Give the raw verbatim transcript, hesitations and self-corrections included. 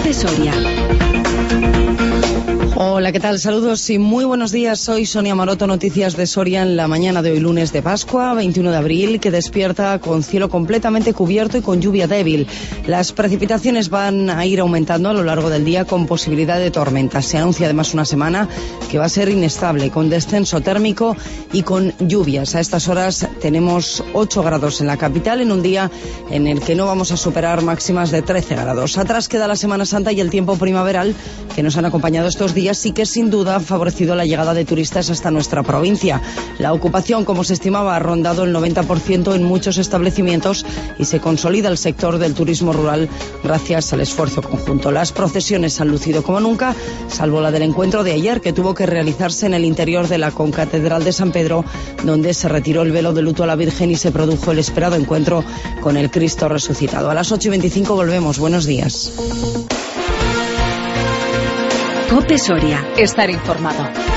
COPE Soria. Hola, ¿qué tal? Saludos y muy buenos días. Soy Sonia Maroto, noticias de Soria en la mañana de hoy, lunes de Pascua, veintiuno de abril, que despierta con cielo completamente cubierto y con lluvia débil. Las precipitaciones van a ir aumentando a lo largo del día con posibilidad de tormentas. Se anuncia además una semana que va a ser inestable, con descenso térmico y con lluvias. A estas horas tenemos ocho grados en la capital, en un día en el que no vamos a superar máximas de trece grados. Atrás queda la Semana Santa y el tiempo primaveral que nos han acompañado estos días sí que sin duda ha favorecido la llegada de turistas hasta nuestra provincia. La ocupación, como se estimaba, ha rondado el noventa por ciento en muchos establecimientos y se consolida el sector del turismo rural gracias al esfuerzo conjunto. Las procesiones han lucido como nunca, salvo la del encuentro de ayer, que tuvo que realizarse en el interior de la concatedral de San Pedro, donde se retiró el velo de luto a la Virgen y se produjo el esperado encuentro con el Cristo resucitado. A las ocho y veinticinco volvemos. Buenos días. COPE Soria. Estar informado.